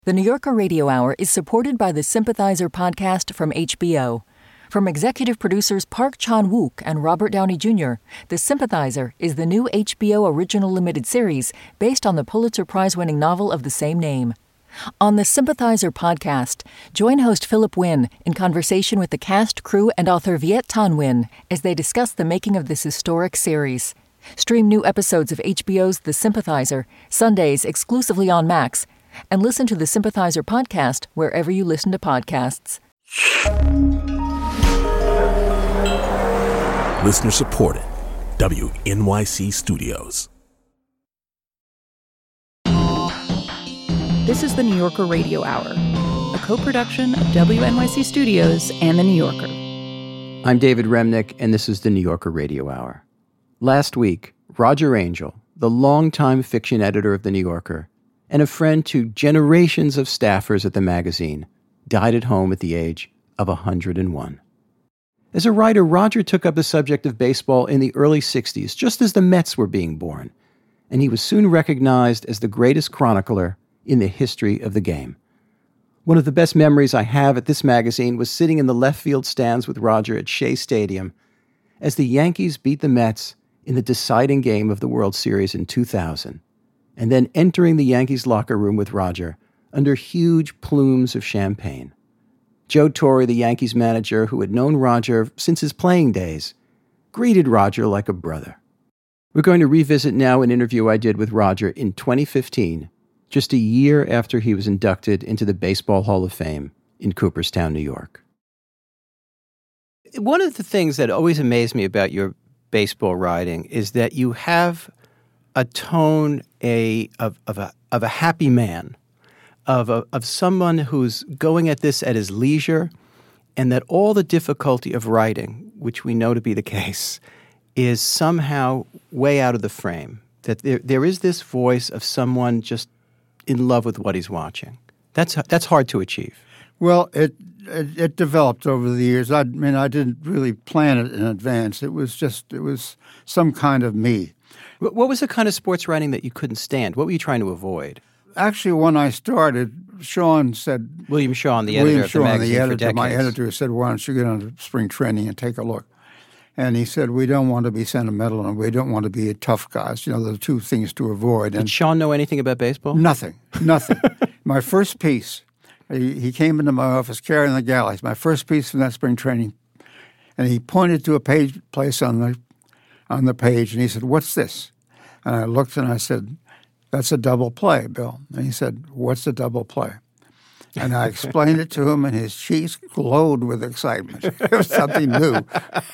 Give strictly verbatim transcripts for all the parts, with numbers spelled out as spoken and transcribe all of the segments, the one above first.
The New Yorker Radio Hour is supported by the Sympathizer podcast from H B O. From executive producers Park Chan-wook and Robert Downey Junior, The Sympathizer is the new H B O original limited series based on the Pulitzer Prize-winning novel of the same name. On the Sympathizer podcast, join host Philip Wynn in conversation with the cast, crew, and author Viet Thanh Nguyen as they discuss the making of this historic series. Stream new episodes of H B O's The Sympathizer, Sundays exclusively on Max, and listen to the Sympathizer podcast wherever you listen to podcasts. Listener supported. W N Y C Studios. This is the New Yorker Radio Hour, a co-production of W N Y C Studios and The New Yorker. I'm David Remnick, and this is the New Yorker Radio Hour. Last week, Roger Angell, the longtime fiction editor of The New Yorker, and a friend to generations of staffers at the magazine, died at home at the age of one hundred one. As a writer, Roger took up the subject of baseball in the early sixties, just as the Mets were being born, and he was soon recognized as the greatest chronicler in the history of the game. One of the best memories I have at this magazine was sitting in the left field stands with Roger at Shea Stadium as the Yankees beat the Mets in the deciding game of the World Series in two thousand. And then entering the Yankees locker room with Roger under huge plumes of champagne. Joe Torre, the Yankees manager who had known Roger since his playing days, greeted Roger like a brother. We're going to revisit now an interview I did with Roger in twenty fifteen, just a year after he was inducted into the Baseball Hall of Fame in Cooperstown, New York. One of the things that always amazed me about your baseball writing is that you have a tone a of, of a of a happy man, of a, of someone who's going at this at his leisure, and that all the difficulty of writing, which we know to be the case, is somehow way out of the frame. That there there is this voice of someone just in love with what he's watching. That's that's hard to achieve. Well, it it, it developed over the years. I mean, I didn't really plan it in advance. It was just it was some kind of me. What was the kind of sports writing that you couldn't stand? What were you trying to avoid? Actually, when I started, Sean said... William Shawn, the editor William of the Shawn, magazine the for editor, decades. My editor said, why don't you get on to spring training and take a look? And he said, we don't want to be sentimental and we don't want to be tough guys. You know, the two things to avoid. Did and Sean know anything about baseball? Nothing, nothing. My first piece, he, he came into my office carrying the galleys, my first piece from that spring training, and he pointed to a page place on the on the page, and he said, what's this? And I looked and I said, that's a double play, Bill. And he said, what's a double play? And I explained it to him, and his cheeks glowed with excitement. It was something new.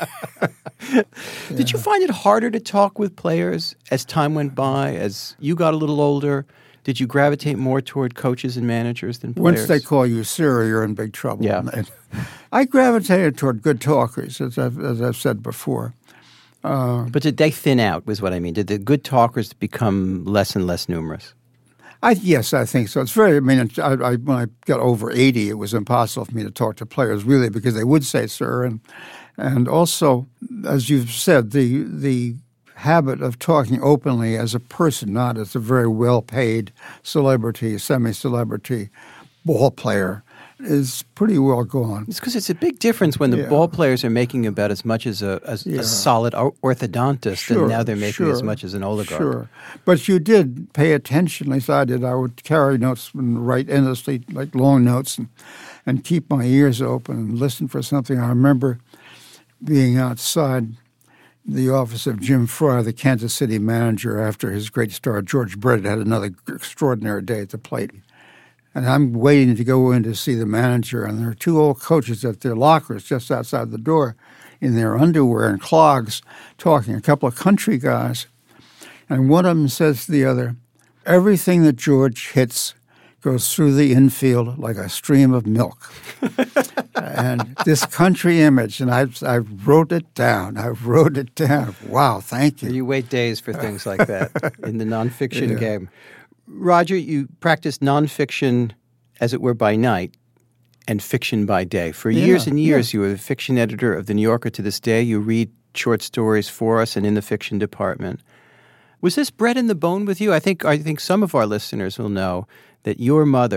Did you find it harder to talk with players as time went by, as you got a little older? Did you gravitate more toward coaches and managers than players? Once they call you sir, you're in big trouble. Yeah. I gravitated toward good talkers, as I've, as I've said before. Uh, but did they thin out, was what I mean? Did the good talkers become less and less numerous? I, yes, I think so. It's very, I mean, I, I, when I got over eighty, it was impossible for me to talk to players, really, because they would say sir. And and also, as you've said, the the habit of talking openly as a person, not as a very well-paid celebrity, semi-celebrity ball player, is pretty well gone. It's because it's a big difference when the yeah. ball players are making about as much as a, as yeah. a solid orthodontist, sure, and now they're making sure, as much as an oligarch. Sure. But you did pay attention, at least I did. I would carry notes and write endlessly, like long notes, and, and keep my ears open and listen for something. I remember being outside the office of Jim Fryer, the Kansas City manager, after his great start. George Brett had another extraordinary day at the plate. And I'm waiting to go in to see the manager, and there are two old coaches at their lockers just outside the door in their underwear and clogs talking, a couple of country guys. And one of them says to the other, everything that George hits goes through the infield like a stream of milk. And this country image, and I, I wrote it down. I wrote it down. Wow, thank you. You wait days for things like that in the nonfiction yeah. game. Roger, you practiced nonfiction, as it were, by night and fiction by day. For yeah, years and years, yeah. you were the fiction editor of The New Yorker. To this day, you read short stories for us and in the fiction department. Was this bred in the bone with you? I think I think some of our listeners will know that your mother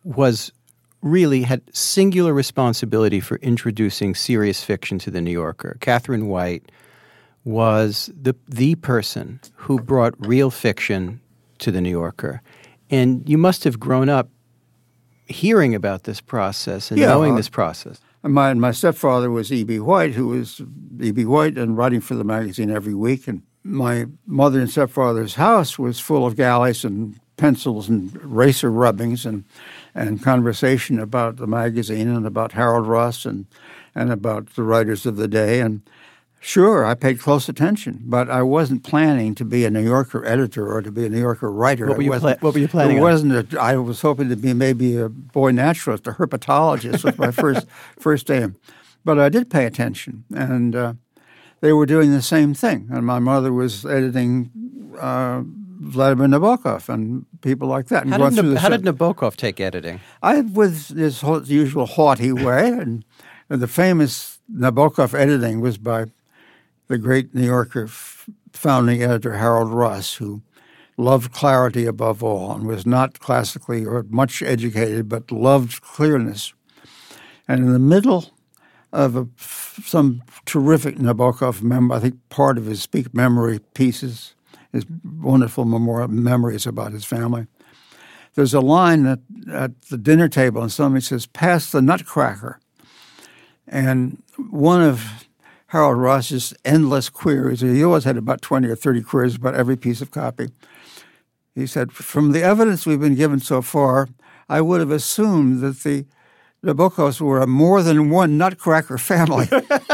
was really had singular responsibility for introducing serious fiction to the New Yorker. Catherine White was the the person who brought real fiction to the New Yorker. And you must have grown up hearing about this process and yeah, knowing this process. My my stepfather was E B. White, who was E B. White and writing for the magazine every week. And my mother and stepfather's house was full of galleys and pencils and eraser rubbings and and conversation about the magazine and about Harold Ross and and about the writers of the day. And sure, I paid close attention, but I wasn't planning to be a New Yorker editor or to be a New Yorker writer. What were you, pla- what were you planning it on? Wasn't a, I was hoping to be maybe a boy naturalist, a herpetologist was my first first aim. But I did pay attention, and uh, they were doing the same thing. And my mother was editing uh, Vladimir Nabokov and people like that. And how did, Nab- how did Nabokov take editing? I, with his usual haughty way, and, and the famous Nabokov editing was by the great New Yorker f- founding editor Harold Ross, who loved clarity above all and was not classically or much educated, but loved clearness. And in the middle of a, some terrific Nabokov mem- I think part of his speak memory pieces, his wonderful memorial memories about his family, there's a line at, at the dinner table, and somebody says, "Pass the nutcracker." And one of Harold Ross's endless queries, he always had about twenty or thirty queries about every piece of copy. He said, "From the evidence we've been given so far, I would have assumed that the Nabokovs were a more than one nutcracker family."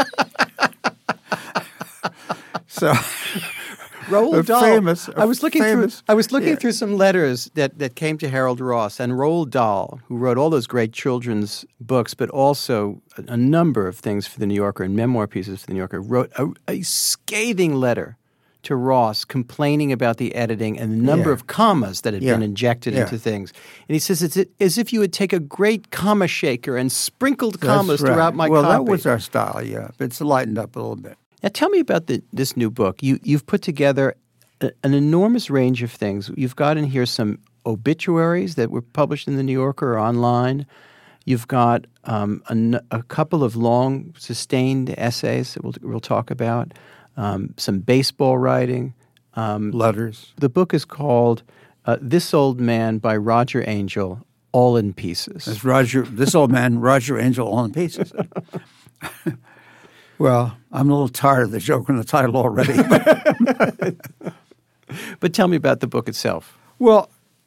So, Roald Dahl. Famous, I was looking famous, through. I was looking yeah. through some letters that, that came to Harold Ross, and Roald Dahl, who wrote all those great children's books, but also a, a number of things for the New Yorker and memoir pieces for the New Yorker, wrote a, a scathing letter to Ross complaining about the editing and the number Yeah. of commas that had Yeah. been injected Yeah. into things. And he says it's as if you would take a great comma shaker and sprinkled That's commas right. throughout my well, copy. that was our style, yeah. It's lightened up a little bit. Now, tell me about the, this new book. You, you've put together a, an enormous range of things. You've got in here some obituaries that were published in the New Yorker or online. You've got um, a, a couple of long, sustained essays that we'll, we'll talk about, um, some baseball writing. Um, Letters. the book is called uh, This Old Man by Roger Angell, All in Pieces. It's Roger, this old man, Roger Angell, all in pieces. Well, I'm a little tired of the joke in the title already. But, But tell me about the book itself. well,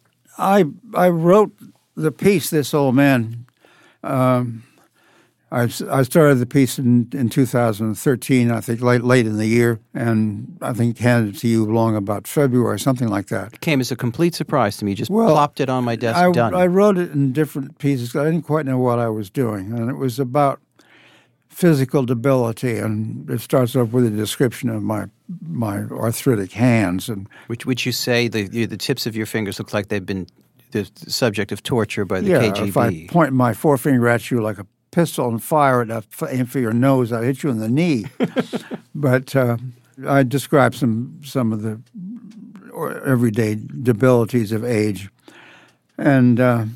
I I wrote the piece, This Old Man. Um, I, I started the piece in, in two thousand thirteen, I think, late late in the year, and I think handed it to you along about February, something like that. It came as a complete surprise to me. Just Well, plopped it on my desk, I, done. I wrote it in different pieces. I didn't quite know what I was doing, and it was about physical debility, and it starts off with a description of my my arthritic hands, and Which, which you say the you- the tips of your fingers look like they've been the subject of torture by the yeah, K G B. if I point my forefinger at you like a pistol and fire it, up, aim for your nose, I hit you in the knee. But uh, I describe some some of the everyday debilities of age, and uh,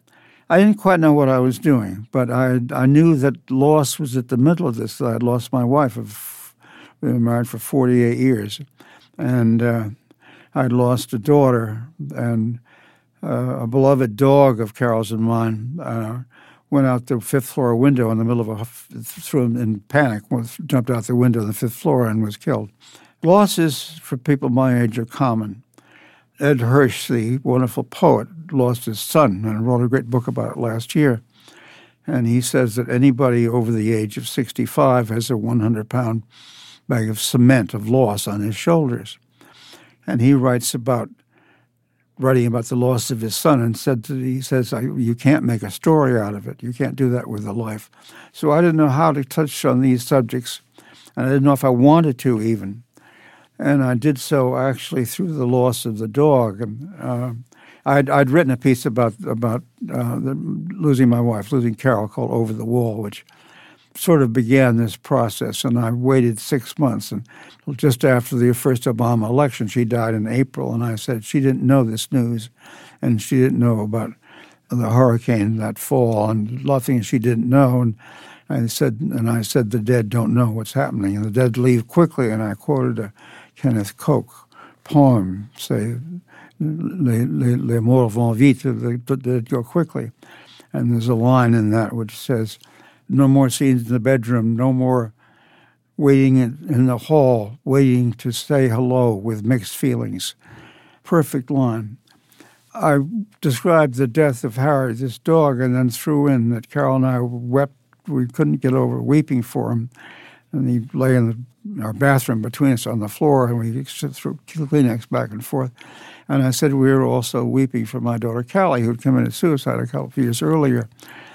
I didn't quite know what I was doing, but I I knew that loss was at the middle of this. I had lost my wife. Of, we were married for forty-eight years, and uh, I'd lost a daughter, and uh, a beloved dog of Carol's and mine uh, went out the fifth floor window in the middle of a threw him in panic, jumped out the window on the fifth floor and was killed. Losses for people my age are common. Ed Hirsch, the wonderful poet, lost his son and wrote a great book about it last year. And he says that anybody over the age of sixty-five has a one hundred pound bag of cement of loss on his shoulders. And he writes about writing about the loss of his son and said that he says, you can't make a story out of it. You can't do that with a life. So I didn't know how to touch on these subjects, and I didn't know if I wanted to even. And I did so actually through the loss of the dog. And uh, I'd, I'd written a piece about about uh, the, losing my wife, losing Carol, called Over the Wall, which sort of began this process. And I waited six months. And just after the first Obama election, she died in April. And I said she didn't know this news, and she didn't know about the hurricane that fall, and a lot of things she didn't know. And I said, and I said, the dead don't know what's happening, and the dead leave quickly. And I quoted a Kenneth Koch poem, say, les, les, les morts vont vite, the dead go quickly. And there's a line in that which says, no more scenes in the bedroom, no more waiting in, in the hall, waiting to say hello with mixed feelings. Perfect line. I described the death of Harry, this dog, and then threw in that Carol and I wept. We couldn't get over weeping for him. And he lay in, the, in our bathroom between us on the floor, and we threw Kleenex back and forth. And I said we were also weeping for my daughter Callie, who had committed suicide a couple of years earlier,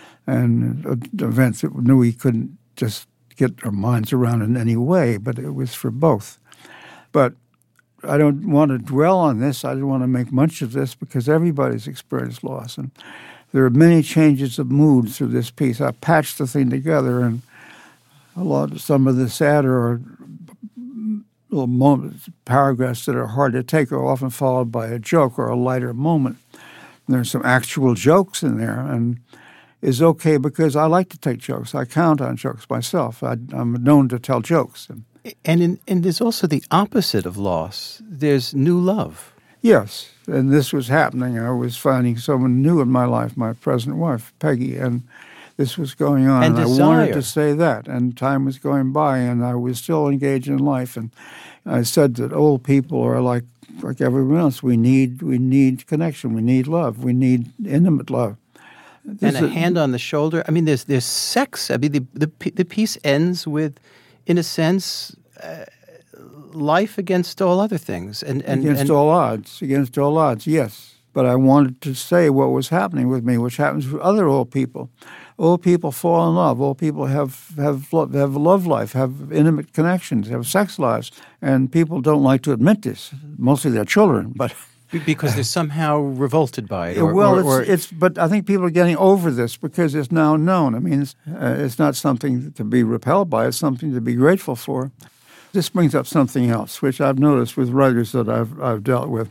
and events that we knew we couldn't just get our minds around in any way, but it was for both. But I don't want to dwell on this. I don't want to make much of this because everybody's experienced loss. And there are many changes of mood through this piece. I patched the thing together, and a lot of some of the sadder or little moments, paragraphs that are hard to take are often followed by a joke or a lighter moment. And there's some actual jokes in there, and is okay because I like to take jokes. I count on jokes myself. I, I'm known to tell jokes. And, and, in, and there's also the opposite of loss. There's new love. Yes, and this was happening. I was finding someone new in my life, my present wife, Peggy, and this was going on. And, and desire. I wanted to say that, and time was going by, and I was still engaged in life. And I said that old people are like like everyone else. We need we need connection. We need love. We need intimate love. This and a, a hand on the shoulder. I mean, there's there's sex. I mean, the the, the piece ends with, in a sense, uh, life against all other things. And, and Against and, all odds. Against all odds, yes. But I wanted to say what was happening with me, which happens with other old people. Old people fall in love. Old people have have have a love life, have intimate connections, have sex lives. And people don't like to admit this. Mostly their children, but... Because they're somehow revolted by it. Or, well, or, it's, or it's. But I think people are getting over this because it's now known. I mean, it's, uh, it's not something to be repelled by. It's something to be grateful for. This brings up something else, which I've noticed with writers that I've I've dealt with.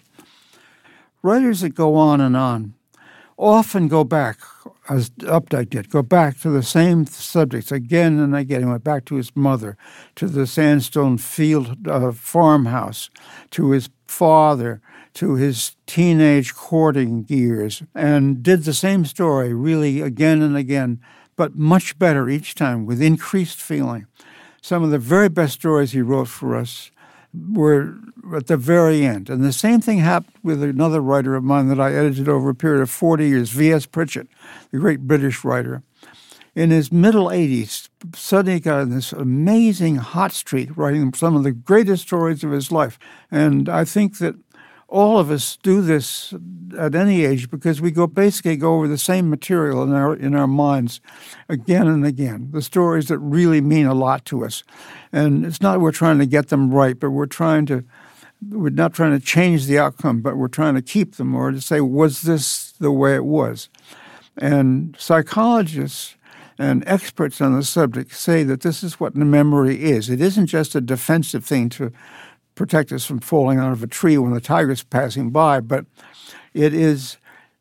Writers that go on and on often go back, as Updike did, go back to the same subjects again and again. He went back to his mother, to the sandstone field uh, farmhouse, to his father, to his teenage courting years, and did the same story really again and again, but much better each time with increased feeling. Some of the very best stories he wrote for us were at the very end. And the same thing happened with another writer of mine that I edited over a period of forty years, V S Pritchett, the great British writer. In his middle eighties, suddenly got in this amazing hot streak, writing some of the greatest stories of his life. And I think that all of us do this at any age because we go basically go over the same material in our in our minds again and again, the stories that really mean a lot to us. And it's not we're trying to get them right, but we're trying to we're not trying to change the outcome, but we're trying to keep them or to say, was this the way it was? And psychologists and experts on the subject say that this is what memory is. It isn't just a defensive thing to protect us from falling out of a tree when the tiger's passing by, but it is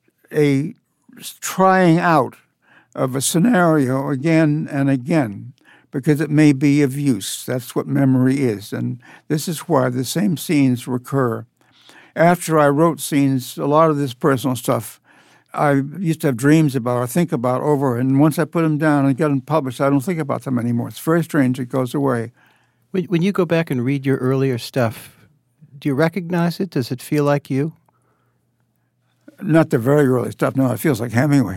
a trying out of a scenario again and again because it may be of use. That's what memory is, and this is why the same scenes recur. After I wrote scenes, a lot of this personal stuff I used to have dreams about or think about over, and once I put them down and get them published, I don't think about them anymore. It's very strange. It goes away. When, when you go back and read your earlier stuff, do you recognize it? Does it feel like you? Not the very early stuff. No, it feels like Hemingway.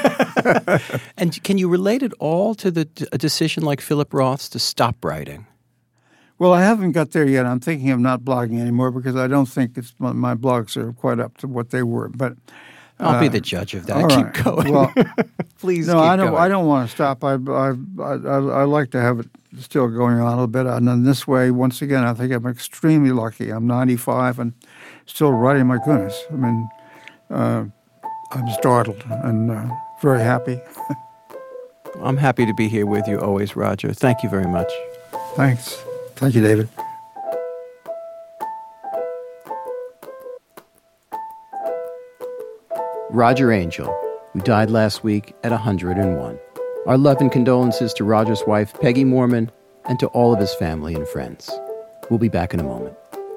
And can you relate it all to the a decision like Philip Roth's to stop writing? Well, I haven't got there yet. I'm thinking of not blogging anymore because I don't think it's my blogs are quite up to what they were. But I'll uh, be the judge of that. All Keep right. going. Well, please. No, keep I don't. going. I don't want to stop. I, I, I, I like to have it still going on a little bit. And in this way, once again, I think I'm extremely lucky. I'm ninety-five and still writing. My goodness, I mean, uh, I'm startled and uh, very happy. I'm happy to be here with you always, Roger. Thank you very much. Thanks. Thank you, David. Roger Angell, who died last week at one hundred one. Our love and condolences to Roger's wife, Peggy Moorman, and to all of his family and friends. We'll be back in a moment.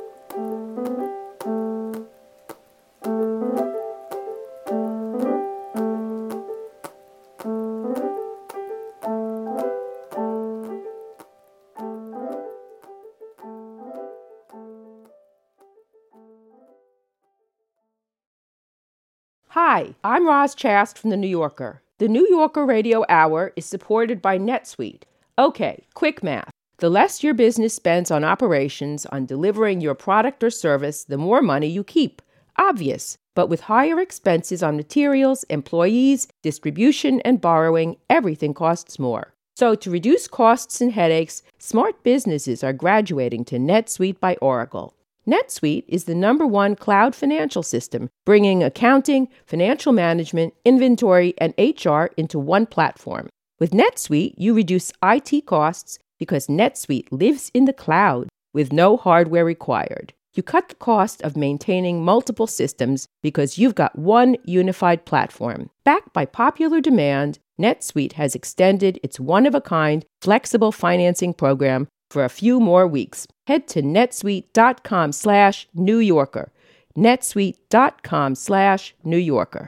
Hi, I'm Roz Chast from The New Yorker. The New Yorker Radio Hour is supported by NetSuite. Okay, quick math. The less your business spends on operations, on delivering your product or service, the more money you keep. Obvious. But with higher expenses on materials, employees, distribution, and borrowing, everything costs more. So to reduce costs and headaches, smart businesses are graduating to NetSuite by Oracle. NetSuite is the number one cloud financial system, bringing accounting, financial management, inventory, and H R into one platform. With NetSuite, you reduce I T costs because NetSuite lives in the cloud with no hardware required. You cut the cost of maintaining multiple systems because you've got one unified platform. Backed by popular demand, NetSuite has extended its one-of-a-kind flexible financing program for a few more weeks. Head to netsuite.com slash New Yorker. netsuite.com slash New Yorker.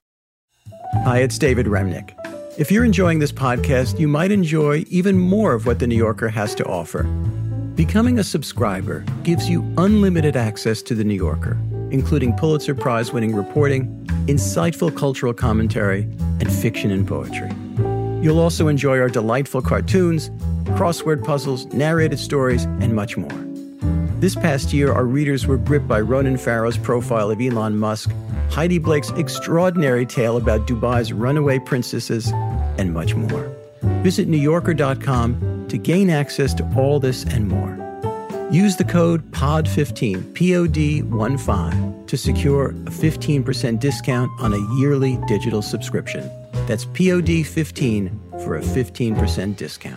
Hi, it's David Remnick. If you're enjoying this podcast, you might enjoy even more of what The New Yorker has to offer. Becoming a subscriber gives you unlimited access to The New Yorker, including Pulitzer Prize-winning reporting, insightful cultural commentary, and fiction and poetry. You'll also enjoy our delightful cartoons, crossword puzzles, narrated stories, and much more. This past year, our readers were gripped by Ronan Farrow's profile of Elon Musk, Heidi Blake's extraordinary tale about Dubai's runaway princesses, and much more. Visit New Yorker dot com to gain access to all this and more. Use the code P O D fifteen, P O D fifteen, to secure a fifteen percent discount on a yearly digital subscription. That's P O D fifteen for a fifteen percent discount.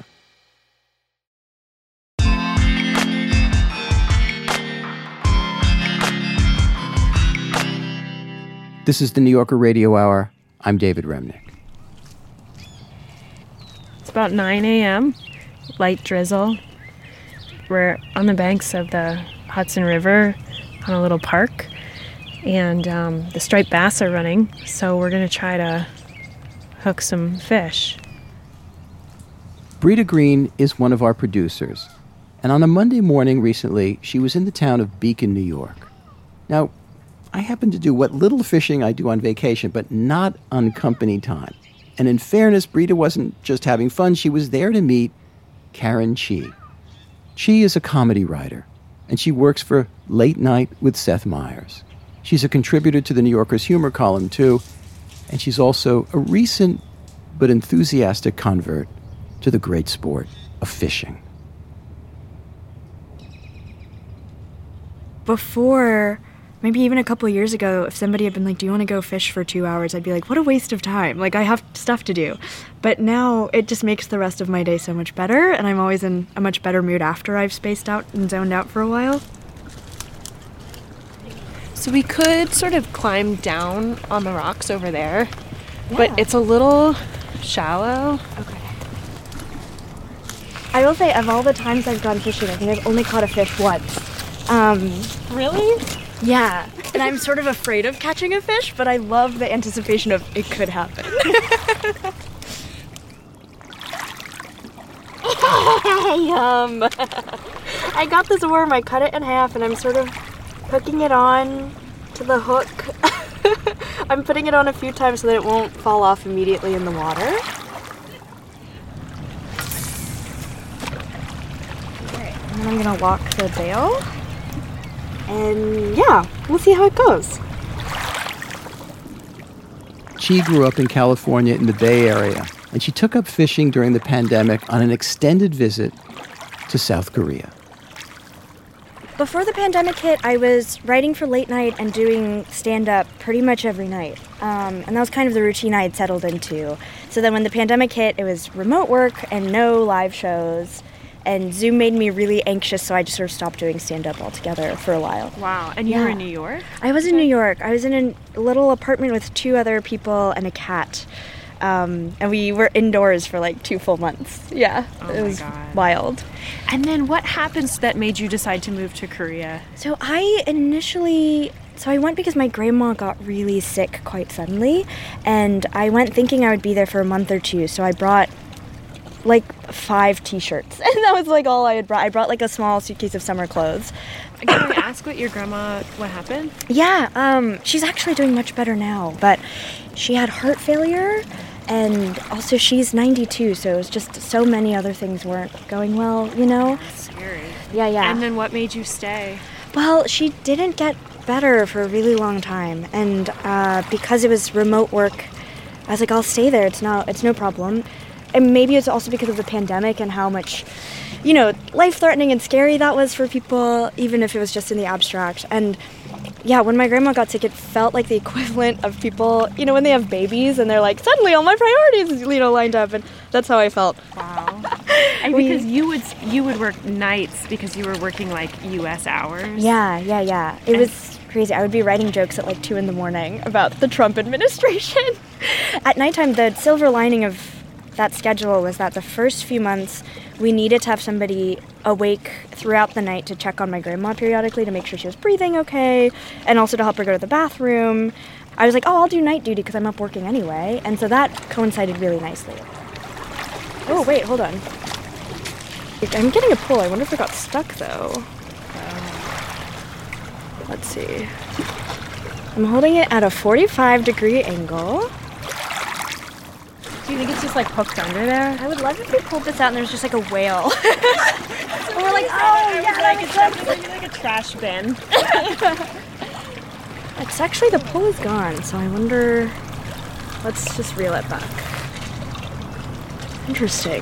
This is the New Yorker Radio Hour. I'm David Remnick. It's about nine a.m., light drizzle. We're on the banks of the Hudson River on a little park, and um, the striped bass are running, so we're going to try to hook some fish. Brita Green is one of our producers, and on a Monday morning recently, she was in the town of Beacon, New York. Now, I happen to do what little fishing I do on vacation, but not on company time. And in fairness, Brita wasn't just having fun. She was there to meet Karen Chee. Chee is a comedy writer, and she works for Late Night with Seth Meyers. She's a contributor to the New Yorker's humor column, too, and she's also a recent but enthusiastic convert to the great sport of fishing. Before, maybe even a couple of years ago, if somebody had been like, do you want to go fish for two hours? I'd be like, what a waste of time. Like, I have stuff to do. But now it just makes the rest of my day so much better, and I'm always in a much better mood after I've spaced out and zoned out for a while. So we could sort of climb down on the rocks over there, Yeah. but it's a little shallow. Okay. I will say, of all the times I've gone fishing, I think I've only caught a fish once. Um, Really? yeah. And I'm sort of afraid of catching a fish, but I love the anticipation of it could happen. Yum. I got this worm, I cut it in half, and I'm sort of hooking it on to the hook. I'm putting it on a few times so that it won't fall off immediately in the water. Okay, and then I'm gonna lock the bail. And yeah, we'll see how it goes. Chee grew up in California in the Bay Area, and she took up fishing during the pandemic on an extended visit to South Korea. Before the pandemic hit, I was writing for Late Night and doing stand-up pretty much every night. Um, and that was kind of the routine I had settled into. So then when the pandemic hit, it was remote work and no live shows. and Zoom made me really anxious, so I just sort of stopped doing stand-up altogether for a while. Wow. And you Yeah. were in New York? I was in New York. I was in a little apartment with two other people and a cat. Um, and we were indoors for like two full months. Yeah, Oh it my was God. wild. And then what happens that made you decide to move to Korea? So I initially, so I went because my grandma got really sick quite suddenly, and I went thinking I would be there for a month or two. So I brought like five t-shirts, and that was like all I had brought. I brought like a small suitcase of summer clothes. Can I ask what your grandma, what happened? Yeah, um, she's actually doing much better now, but she had heart failure, and also she's ninety-two, so it was just so many other things weren't going well, you know? Scary. Yeah, yeah. And then what made you stay? Well, she didn't get better for a really long time, and uh, because it was remote work, I was like, I'll stay there. It's not, it's no problem. And maybe it's also because of the pandemic and how much, you know, life-threatening and scary that was for people, even if it was just in the abstract. And yeah, when my grandma got sick, it felt like the equivalent of people, you know, when they have babies and they're like, suddenly all my priorities, you know, lined up, and that's how I felt. Wow. And We- because you would you would work nights because you were working like U S hours. Yeah, yeah, yeah. It was crazy. I would be writing jokes at like two in the morning about the Trump administration. At nighttime, the silver lining of that schedule was that the first few months we needed to have somebody awake throughout the night to check on my grandma periodically to make sure she was breathing okay, and also to help her go to the bathroom. I was like, oh, I'll do night duty because I'm up working anyway, and so that coincided really nicely. Oh, wait, hold on. I'm getting a pull. I wonder if it got stuck, though. Let's see. I'm holding it at a forty-five degree angle. Do you think it's just like hooked under there? I would love if we pulled this out and there's just like a whale. And we're like, oh, yeah, like that it's was so like, like a trash bin. It's actually, the pull is gone, so I wonder, let's just reel it back. Interesting.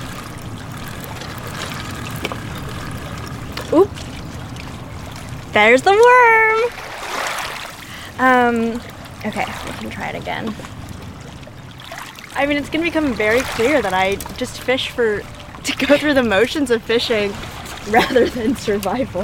Oop. There's the worm. Um, okay, we can try it again. I mean, it's going to become very clear that I just fish for, to go through the motions of fishing rather than survival.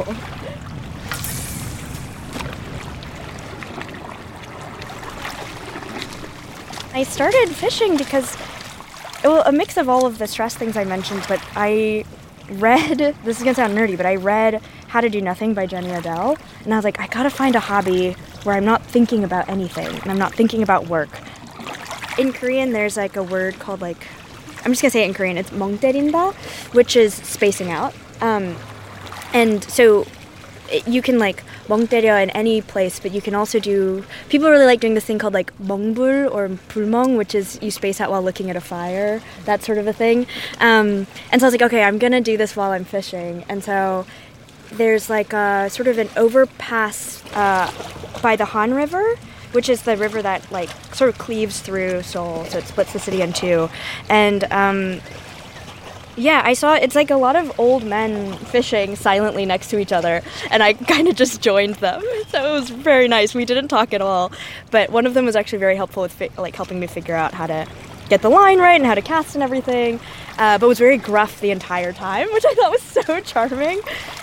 I started fishing because, well, a mix of all of the stress things I mentioned, but I read, this is going to sound nerdy, but I read How to Do Nothing by Jenny Odell, and I was like, I gotta find a hobby where I'm not thinking about anything, and I'm not thinking about work. In Korean, there's like a word called like, I'm just gonna say it in Korean, it's 멍때린다, which is spacing out. Um, and so it, you can like 멍때려 in any place, but you can also do, people really like doing this thing called like 멍불 or 불멍, which is you space out while looking at a fire, that sort of a thing. Um, and so I was like, okay, I'm gonna do this while I'm fishing. And so there's like a sort of an overpass uh, by the Han River, which is the river that like sort of cleaves through Seoul, so it splits the city in two. And um, yeah, I saw it's like a lot of old men fishing silently next to each other, and I kind of just joined them. So it was very nice. We didn't talk at all, but one of them was actually very helpful with fi- like helping me figure out how to get the line right and how to cast and everything. Uh, but was very gruff the entire time, which I thought was so charming.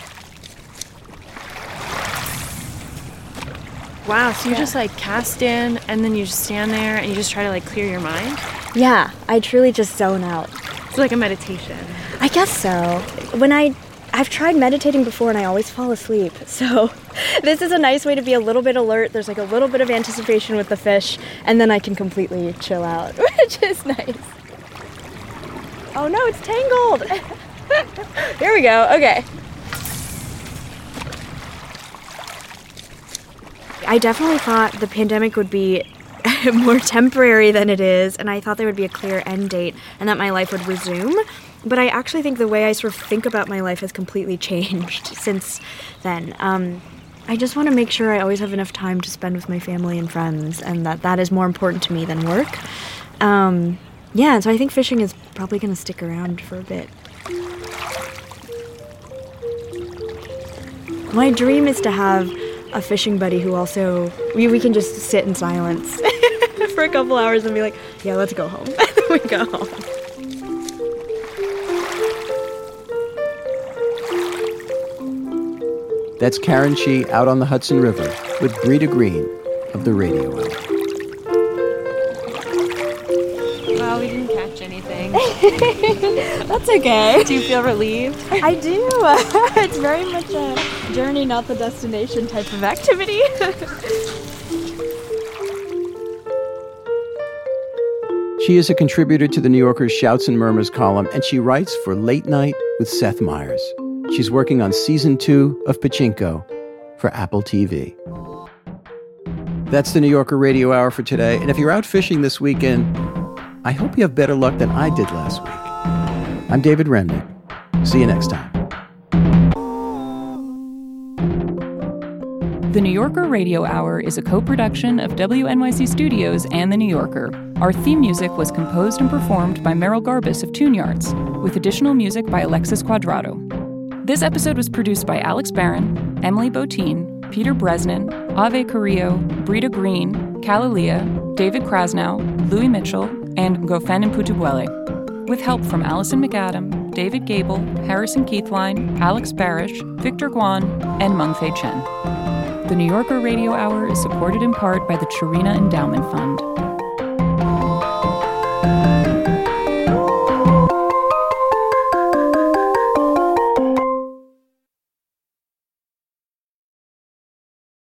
Wow, so you Yeah. just like cast in and then you just stand there and you just try to like clear your mind? Yeah, I truly just zone out. It's like a meditation. I guess so. When I, I've tried meditating before and I always fall asleep. So this is a nice way to be a little bit alert. There's like a little bit of anticipation with the fish, and then I can completely chill out, which is nice. Oh no, it's tangled. Here we go. Okay. I definitely thought the pandemic would be more temporary than it is, and I thought there would be a clear end date and that my life would resume. But I actually think the way I sort of think about my life has completely changed since then. Um, I just want to make sure I always have enough time to spend with my family and friends, and that that is more important to me than work. Um, yeah, and so I think fishing is probably going to stick around for a bit. My dream is to have a fishing buddy who also, we, we can just sit in silence for a couple hours and be like, yeah, let's go home. And then we go home. That's Karen Shih out on the Hudson River with Brita Green of the Radio Hour. Wow, we didn't catch anything. That's okay. Do you feel relieved? I do. It's very much a journey, not the destination type of activity. She is a contributor to the New Yorker's Shouts and Murmurs column, and she writes for Late Night with Seth Meyers. She's working on season two of Pachinko for Apple T V. That's the New Yorker Radio Hour for today, and if you're out fishing this weekend, I hope you have better luck than I did last week. I'm David Remnick. See you next time. The New Yorker Radio Hour is a co-production of W N Y C Studios and The New Yorker. Our theme music was composed and performed by Merrill Garbus of Tune Yards, with additional music by Alexis Quadrado. This episode was produced by Alex Barron, Emily Botine, Peter Bresnan, Ave Carrillo, Brita Green, Kalalia, David Krasnow, Louis Mitchell, and Ngofen Mputubuele, with help from Allison McAdam, David Gable, Harrison Keithline, Alex Barish, Victor Guan, and Mengfei Chen. The New Yorker Radio Hour is supported in part by the Chirina Endowment Fund.